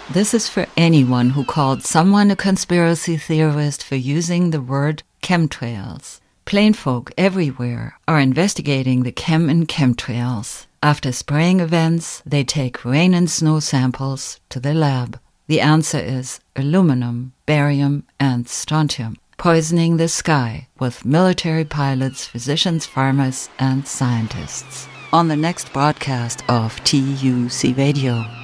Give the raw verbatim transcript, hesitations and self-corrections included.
This is for anyone who called someone a conspiracy theorist for using the word chemtrails. Plain folk everywhere are investigating the chem and chemtrails. After spraying events, they take rain and snow samples to the lab. The answer is aluminum, barium, and strontium, poisoning the sky with military pilots, physicians, farmers, and scientists. On the next broadcast of T U C Radio.